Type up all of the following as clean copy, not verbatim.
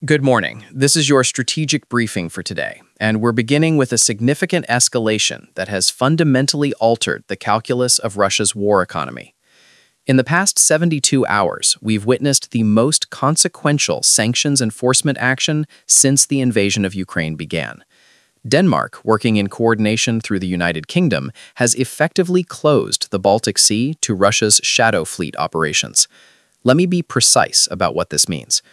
Good morning. This is your strategic briefing for today, and we're beginning with a significant escalation that has fundamentally altered the calculus of Russia's war economy. In the past 72 hours, we've witnessed the most consequential sanctions enforcement action since the invasion of Ukraine began. Denmark, working in coordination through the United Kingdom, has effectively closed the Baltic Sea to Russia's shadow fleet operations. Let me be precise about what this means.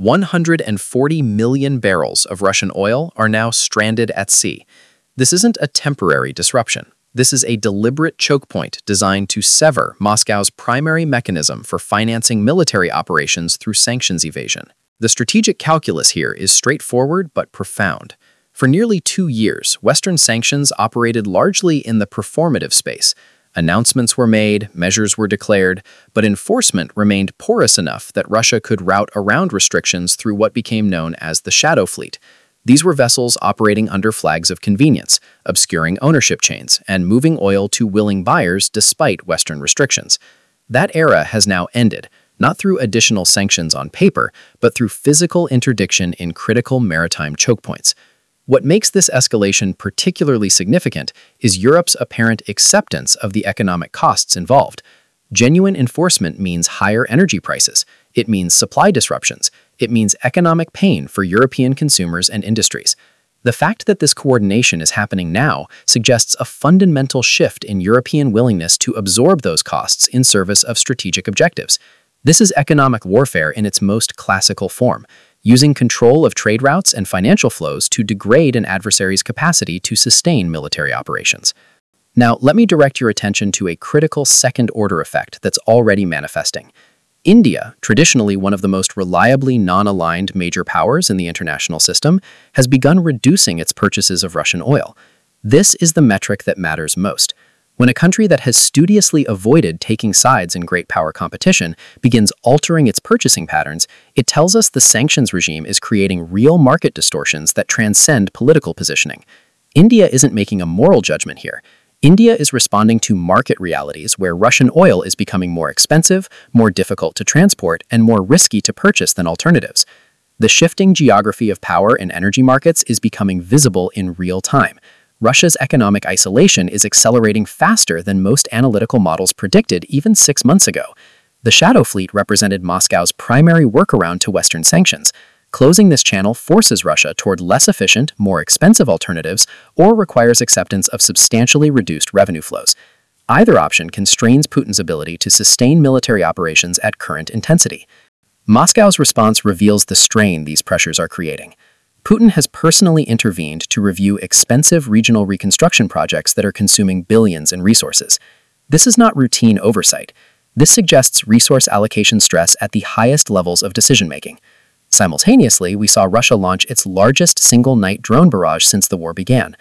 140 million barrels of Russian oil are now stranded at sea. This isn't a temporary disruption. This is a deliberate choke point designed to sever Moscow's primary mechanism for financing military operations through sanctions evasion. The strategic calculus here is straightforward but profound. For nearly 2 years, Western sanctions operated largely in the performative space. Announcements were made, measures were declared, but enforcement remained porous enough that Russia could route around restrictions through what became known as the shadow fleet. These were vessels operating under flags of convenience, obscuring ownership chains, and moving oil to willing buyers despite Western restrictions. That era has now ended, not through additional sanctions on paper, but through physical interdiction in critical maritime choke points. What makes this escalation particularly significant is Europe's apparent acceptance of the economic costs involved. Genuine enforcement means higher energy prices. It means supply disruptions. It means economic pain for European consumers and industries. The fact that this coordination is happening now suggests a fundamental shift in European willingness to absorb those costs in service of strategic objectives. This is economic warfare in its most classical form, using control of trade routes and financial flows to degrade an adversary's capacity to sustain military operations. Now, let me direct your attention to a critical second-order effect that's already manifesting. India, traditionally one of the most reliably non-aligned major powers in the international system, has begun reducing its purchases of Russian oil. This is the metric that matters most. When a country that has studiously avoided taking sides in great power competition begins altering its purchasing patterns, it tells us the sanctions regime is creating real market distortions that transcend political positioning. India isn't making a moral judgment here. India is responding to market realities where Russian oil is becoming more expensive, more difficult to transport, and more risky to purchase than alternatives. The shifting geography of power in energy markets is becoming visible in real time. Russia's economic isolation is accelerating faster than most analytical models predicted even 6 months ago. The shadow fleet represented Moscow's primary workaround to Western sanctions. Closing this channel forces Russia toward less efficient, more expensive alternatives, or requires acceptance of substantially reduced revenue flows. Either option constrains Putin's ability to sustain military operations at current intensity. Moscow's response reveals the strain these pressures are creating. Putin has personally intervened to review expensive regional reconstruction projects that are consuming billions in resources. This is not routine oversight. This suggests resource allocation stress at the highest levels of decision-making. Simultaneously, we saw Russia launch its largest single-night drone barrage since the war began.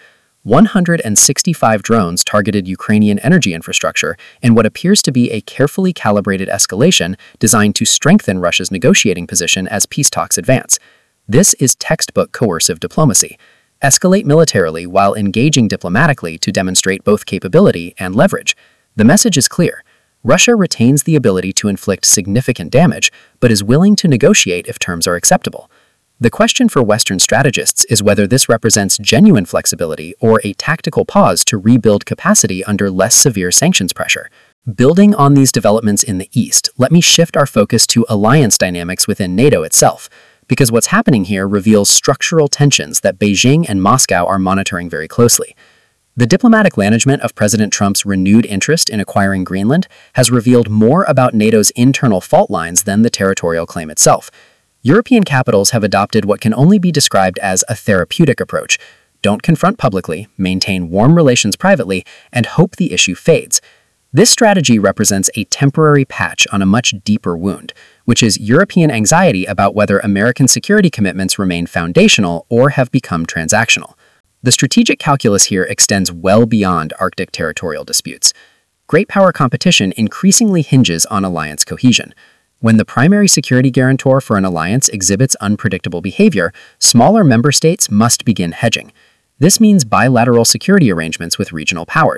165 drones targeted Ukrainian energy infrastructure in what appears to be a carefully calibrated escalation designed to strengthen Russia's negotiating position as peace talks advance. This is textbook coercive diplomacy. Escalate militarily while engaging diplomatically to demonstrate both capability and leverage. The message is clear. Russia retains the ability to inflict significant damage, but is willing to negotiate if terms are acceptable. The question for Western strategists is whether this represents genuine flexibility or a tactical pause to rebuild capacity under less severe sanctions pressure. Building on these developments in the East, let me shift our focus to alliance dynamics within NATO itself, because what's happening here reveals structural tensions that Beijing and Moscow are monitoring very closely. The diplomatic management of President Trump's renewed interest in acquiring Greenland has revealed more about NATO's internal fault lines than the territorial claim itself. European capitals have adopted what can only be described as a therapeutic approach. Don't confront publicly, maintain warm relations privately, and hope the issue fades. This strategy represents a temporary patch on a much deeper wound, which is European anxiety about whether American security commitments remain foundational or have become transactional. The strategic calculus here extends well beyond Arctic territorial disputes. Great power competition increasingly hinges on alliance cohesion. When the primary security guarantor for an alliance exhibits unpredictable behavior, smaller member states must begin hedging. This means bilateral security arrangements with regional powers,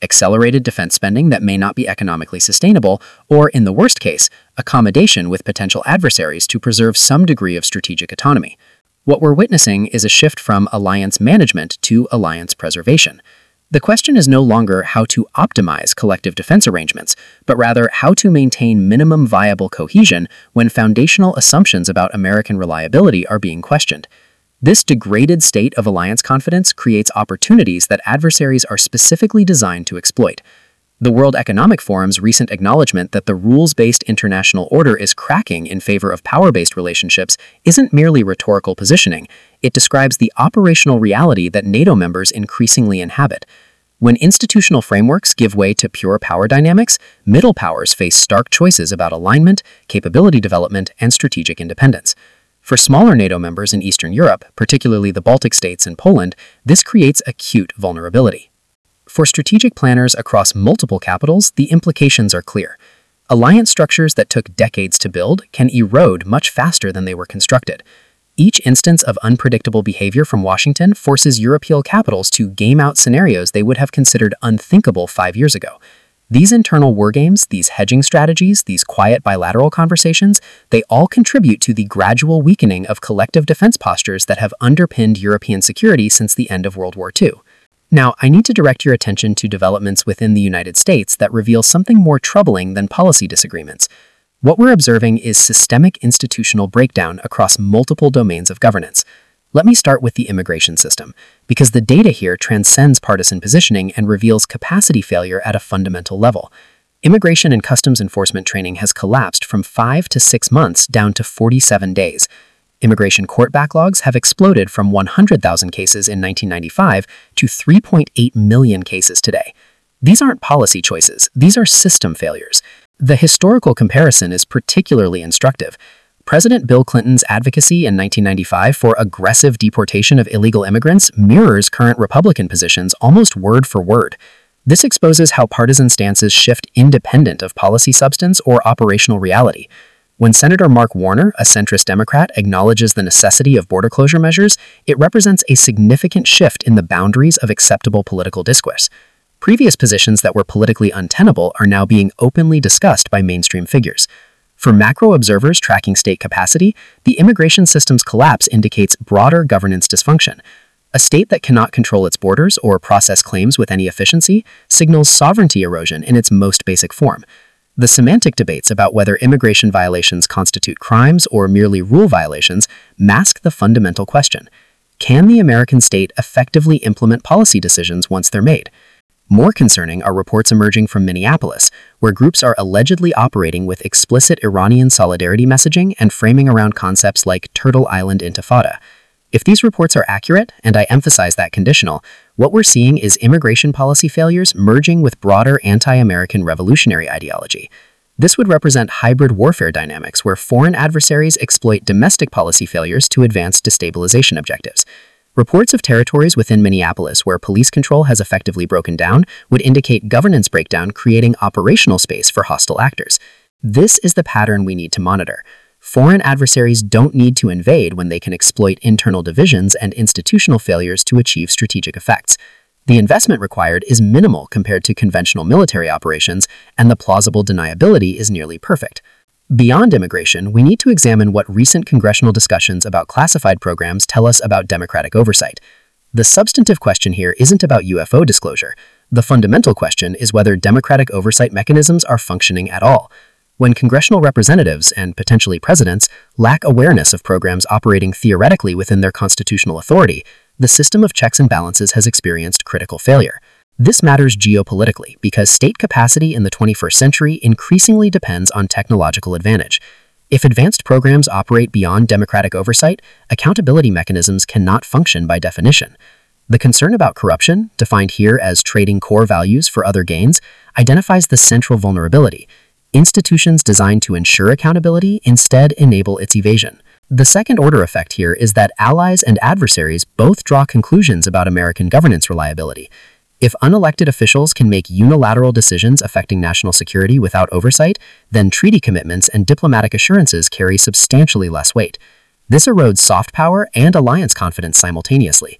accelerated defense spending that may not be economically sustainable, or, in the worst case, accommodation with potential adversaries to preserve some degree of strategic autonomy. What we're witnessing is a shift from alliance management to alliance preservation. The question is no longer how to optimize collective defense arrangements, but rather how to maintain minimum viable cohesion when foundational assumptions about American reliability are being questioned. This degraded state of alliance confidence creates opportunities that adversaries are specifically designed to exploit. The World Economic Forum's recent acknowledgement that the rules-based international order is cracking in favor of power-based relationships isn't merely rhetorical positioning. It describes the operational reality that NATO members increasingly inhabit. When institutional frameworks give way to pure power dynamics, middle powers face stark choices about alignment, capability development, and strategic independence. For smaller NATO members in Eastern Europe, particularly the Baltic states and Poland, this creates acute vulnerability. For strategic planners across multiple capitals, the implications are clear. Alliance structures that took decades to build can erode much faster than they were constructed. Each instance of unpredictable behavior from Washington forces European capitals to game out scenarios they would have considered unthinkable 5 years ago. These internal wargames, these hedging strategies, these quiet bilateral conversations, they all contribute to the gradual weakening of collective defense postures that have underpinned European security since the end of World War II. Now, I need to direct your attention to developments within the United States that reveal something more troubling than policy disagreements. What we're observing is systemic institutional breakdown across multiple domains of governance. Let me start with the immigration system, because the data here transcends partisan positioning and reveals capacity failure at a fundamental level. Immigration and customs enforcement training has collapsed from 5 to 6 months down to 47 days. Immigration court backlogs have exploded from 100,000 cases in 1995 to 3.8 million cases today. These aren't policy choices, these are system failures. The historical comparison is particularly instructive. President Bill Clinton's advocacy in 1995 for aggressive deportation of illegal immigrants mirrors current Republican positions almost word for word. This exposes how partisan stances shift independent of policy substance or operational reality. When Senator Mark Warner, a centrist Democrat, acknowledges the necessity of border closure measures, it represents a significant shift in the boundaries of acceptable political discourse. Previous positions that were politically untenable are now being openly discussed by mainstream figures. For macro observers tracking state capacity, the immigration system's collapse indicates broader governance dysfunction. A state that cannot control its borders or process claims with any efficiency signals sovereignty erosion in its most basic form. The semantic debates about whether immigration violations constitute crimes or merely rule violations mask the fundamental question: can the American state effectively implement policy decisions once they're made? More concerning are reports emerging from Minneapolis, where groups are allegedly operating with explicit Iranian solidarity messaging and framing around concepts like Turtle Island Intifada. If these reports are accurate, and I emphasize that conditional, what we're seeing is immigration policy failures merging with broader anti-American revolutionary ideology. This would represent hybrid warfare dynamics where foreign adversaries exploit domestic policy failures to advance destabilization objectives. Reports of territories within Minneapolis where police control has effectively broken down would indicate governance breakdown, creating operational space for hostile actors. This is the pattern we need to monitor. Foreign adversaries don't need to invade when they can exploit internal divisions and institutional failures to achieve strategic effects. The investment required is minimal compared to conventional military operations, and the plausible deniability is nearly perfect. Beyond immigration, we need to examine what recent congressional discussions about classified programs tell us about democratic oversight. The substantive question here isn't about UFO disclosure. The fundamental question is whether democratic oversight mechanisms are functioning at all. When congressional representatives, and potentially presidents, lack awareness of programs operating theoretically within their constitutional authority, the system of checks and balances has experienced critical failure. This matters geopolitically because state capacity in the 21st century increasingly depends on technological advantage. If advanced programs operate beyond democratic oversight, accountability mechanisms cannot function by definition. The concern about corruption, defined here as trading core values for other gains, identifies the central vulnerability. Institutions designed to ensure accountability instead enable its evasion. The second-order effect here is that allies and adversaries both draw conclusions about American governance reliability. If unelected officials can make unilateral decisions affecting national security without oversight, then treaty commitments and diplomatic assurances carry substantially less weight. This erodes soft power and alliance confidence simultaneously.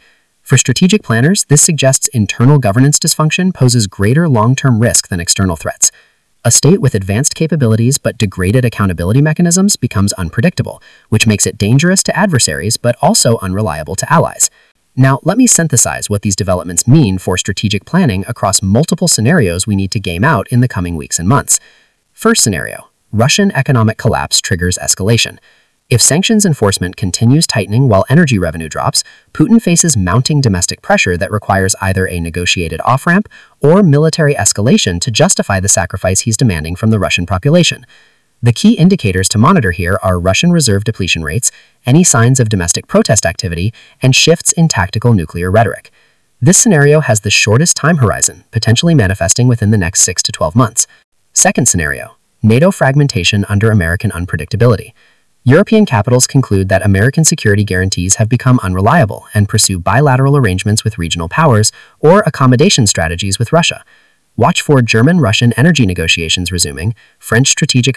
For strategic planners, this suggests internal governance dysfunction poses greater long-term risk than external threats. A state with advanced capabilities but degraded accountability mechanisms becomes unpredictable, which makes it dangerous to adversaries but also unreliable to allies. Now, let me synthesize what these developments mean for strategic planning across multiple scenarios we need to game out in the coming weeks and months. First scenario: Russian economic collapse triggers escalation. If sanctions enforcement continues tightening while energy revenue drops, Putin faces mounting domestic pressure that requires either a negotiated off-ramp or military escalation to justify the sacrifice he's demanding from the Russian population. The key indicators to monitor here are Russian reserve depletion rates, any signs of domestic protest activity, and shifts in tactical nuclear rhetoric. This scenario has the shortest time horizon, potentially manifesting within the next 6 to 12 months. Second scenario: NATO fragmentation under American unpredictability. European capitals conclude that American security guarantees have become unreliable and pursue bilateral arrangements with regional powers or accommodation strategies with Russia. Watch for German-Russian energy negotiations resuming, French strategic